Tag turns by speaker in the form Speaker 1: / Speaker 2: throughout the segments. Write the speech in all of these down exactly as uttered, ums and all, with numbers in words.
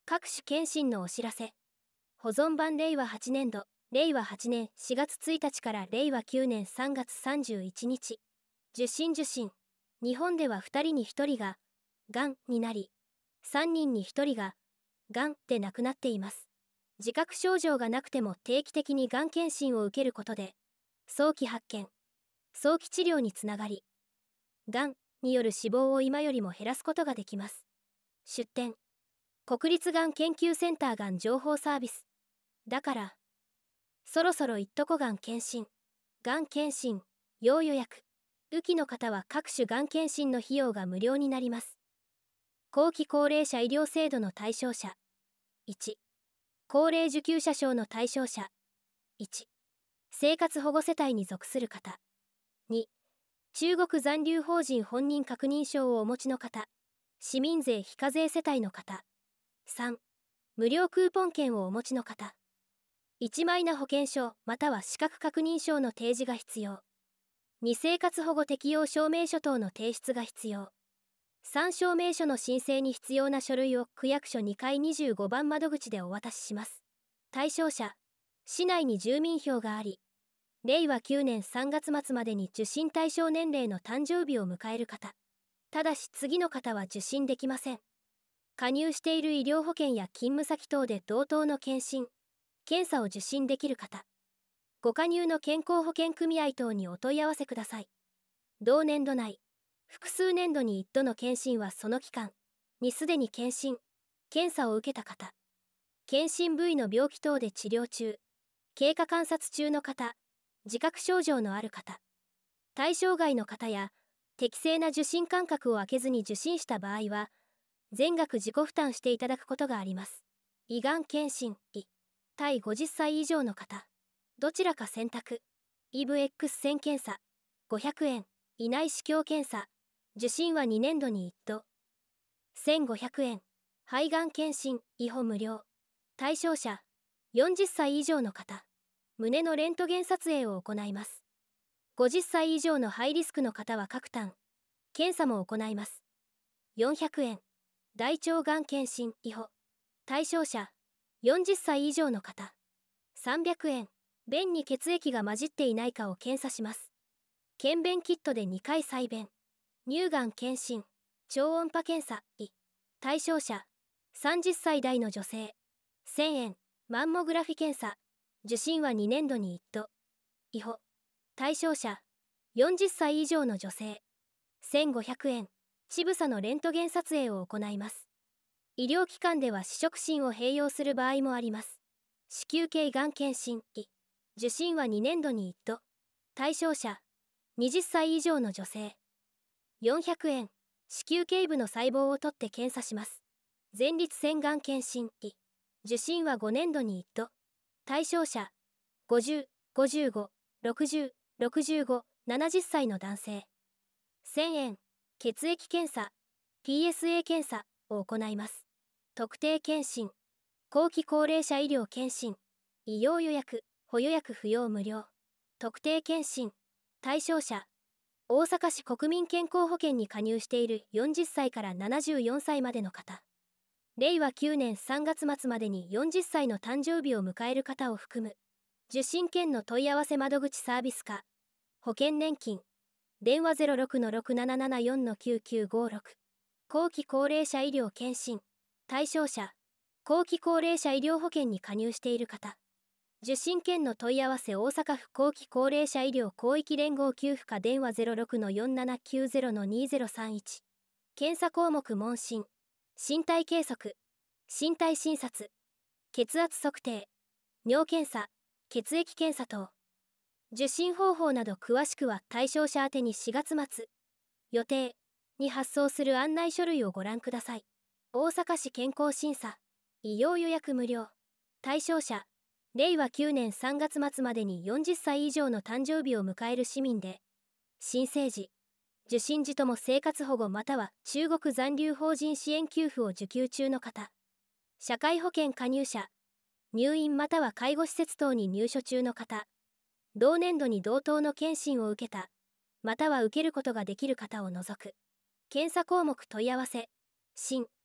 Speaker 1: 各種検診のお知らせ。保存版れいわはちねんど、れいわはちねんしがつついたちかられいわきゅうねんさんがつさんじゅういちにち。受診受診。日本ではふたりにひとりが、がんになり、さんにんにひとりが、がんで亡くなっています。自覚症状がなくても定期的にがん検診を受けることで、早期発見、早期治療につながり、がんによる死亡を今よりも減らすことができます。出典、国立がん研究センターがん情報サービス。だから、そろそろいっとこがん検診。がん検診、要予約。雨季の方は各種がん検診の費用が無料になります。後期高齢者医療制度の対象者。いち、高齢受給者証の対象者。いち、生活保護世帯に属する方。に、中国残留邦人本人確認証をお持ちの方。市民税非課税世帯の方。さん、無料クーポン券をお持ちの方。いちまいな保険証または資格確認証の提示が必要。に、生活保護適用証明書等の提出が必要。さん、証明書の申請に必要な書類を区役所にかいにじゅうごばん窓口でお渡しします。対象者、市内に住民票があり、れいわきゅうねんさんがつまつまでに受診対象年齢の誕生日を迎える方。ただし次の方は受診できません。加入している医療保険や勤務先等で同等の検診、検査を受診できる方。ご加入の健康保険組合等にお問い合わせください。同年度内、複数年度に一度の検診はその期間にすでに検診、検査を受けた方。検診部位の病気等で治療中、経過観察中の方、自覚症状のある方。対象外の方や、適正な受診間隔を空けずに受診した場合は、全額自己負担していただくことがあります。胃がん検診、胃、対ごじゅっさい以上の方。どちらか選択。イブ X 線検査、ごひゃくえん。胃内視鏡検査、受診はにねんどにいっど。せんごひゃくえん。肺がん検診、胃保無料。対象者、よんじゅっさい以上の方。胸のレントゲン撮影を行います。ごじゅっさい以上のハイリスクの方は各単、検査も行います。よんひゃくえん。大腸がん検診、胃保。対象者、よんじゅっさい以上の方。さんびゃくえん。便に血液が混じっていないかを検査します。検便キットでにかい採便。乳がん検診、超音波検査、胃。対象者、さんじゅっさい代の女性。せんえん。マンモグラフィ検査。受診はにねんどにいっど。胃保。対象者、よんじゅっさい以上の女性。せんごひゃくえん。乳房のレントゲン撮影を行います。医療機関では試食診を併用する場合もあります。子宮頸がん検診、胃。受診はにねんどにいっど。対象者、はたち以上の女性。よんひゃくえん。子宮頸部の細胞を取って検査します。前立腺がん検診、胃。受診はごねんどにいっど。対象者、ごじゅう、ごじゅうご、ろくじゅう、ろくじゅうご、ななじゅっさいの男性。せんえん。血液検査、ピーエスエー 検査を行います。特定健診、後期高齢者医療検診、医療予約、補予約不要無料。特定健診、対象者、大阪市国民健康保険に加入しているよんじゅっさいからななじゅうよんさいまでの方。れいわきゅうねんさんがつまつまでによんじゅっさいの誕生日を迎える方を含む。受診券の問い合わせ窓口サービス課。保険年金。電話 ゼロろくのろくななななよんのきゅうきゅうごろく。後期高齢者医療検診。対象者、後期高齢者医療保険に加入している方。受診券の問い合わせ大阪府後期高齢者医療広域連合給付課電話 ゼロろくのよんななきゅうゼロのにゼロさんいち。検査項目問診、身体計測、身体診察、血圧測定、尿検査、血液検査等。受診方法など詳しくは対象者宛てにしがつまつ予定に発送する案内書類をご覧ください。大阪市健康審査、医療予約無料。対象者、れいわきゅうねんさんがつまつまでによんじゅっさい以上の誕生日を迎える市民で、申請時、受診時とも生活保護または中国残留邦人支援給付を受給中の方。社会保険加入者、入院または介護施設等に入所中の方。同年度に同等の検診を受けた、または受けることができる方を除く。検査項目問い合わせ、診、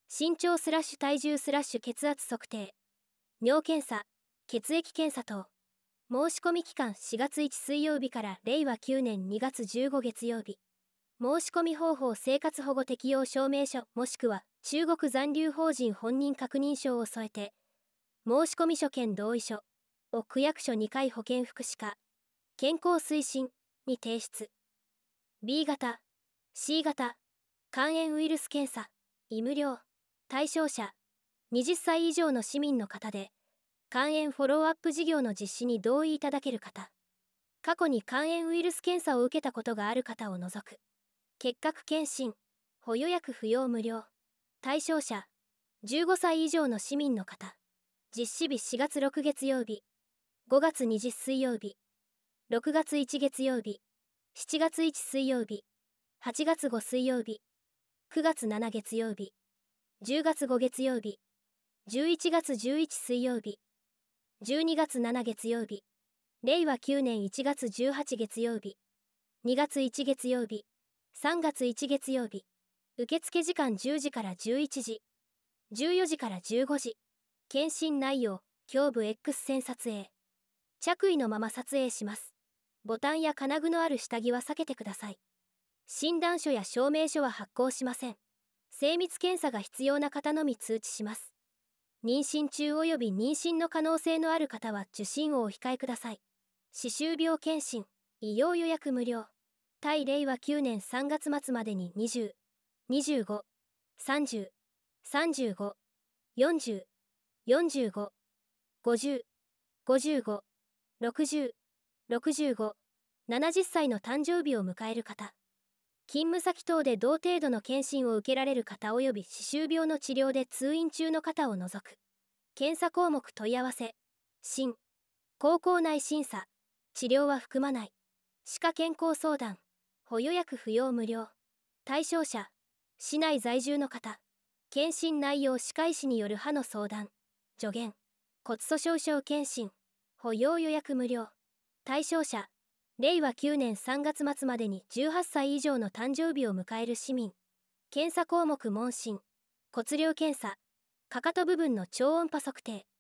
Speaker 1: 身長スラッシュ体重スラッシュ血圧測定、尿検査、血液検査等。申し込み期間しがついち水曜日かられいわきゅうねんにがつじゅうご月曜日。申し込み方法生活保護適用証明書もしくは中国残留邦人本人確認証を添えて、申込書兼同意書を区役所にかい保健福祉課健康推進に提出。 ビー 型 シー 型肝炎ウイルス検査医無料。対象者はたち以上の市民の方で、肝炎フォローアップ事業の実施に同意いただける方、過去に肝炎ウイルス検査を受けたことがある方を除く。結核検診補予約不要無料。対象者じゅうごさい以上の市民の方。実施日しがつろく月曜日、ごがつに水曜日、ろくがついち月曜日、しちがついち水曜日、はちがつご水曜日、くがつなな月曜日、じゅうがつご月曜日、じゅういちがつじゅういち水曜日、じゅうにがつなな月曜日、れいわきゅうねんいちがつじゅうはち月曜日、にがついち月曜日、さんがついち月曜日。受付時間じゅうじからじゅういちじ、じゅうよじからじゅうごじ。検診内容、胸部 X 線撮影。着衣のまま撮影します。ボタンや金具のある下着は避けてください。診断書や証明書は発行しません。精密検査が必要な方のみ通知します。妊娠中及び妊娠の可能性のある方は受診をお控えください。歯周病検診、医療予約無料。対れいわきゅうねんさんがつ末までににじゅう、にじゅうご、さんじゅう、さんじゅうご、よんじゅう、よんじゅうご、ごじゅう、ごじゅうご、ろくじゅう、ろくじゅうご、ななじゅっさいの誕生日を迎える方、勤務先等で同程度の検診を受けられる方及び歯周病の治療で通院中の方を除く。検査項目問い合わせ、診、口腔内審査、治療は含まない。歯科健康相談、補予約不要無料。対象者、市内在住の方。検診内容歯科医師による歯の相談、助言、骨粗鬆症検診、補要予約無料。対象者、れいわきゅうねんさんがつ末までにじゅうはっさい以上の誕生日を迎える市民。検査項目問診、骨量検査、かかと部分の超音波測定。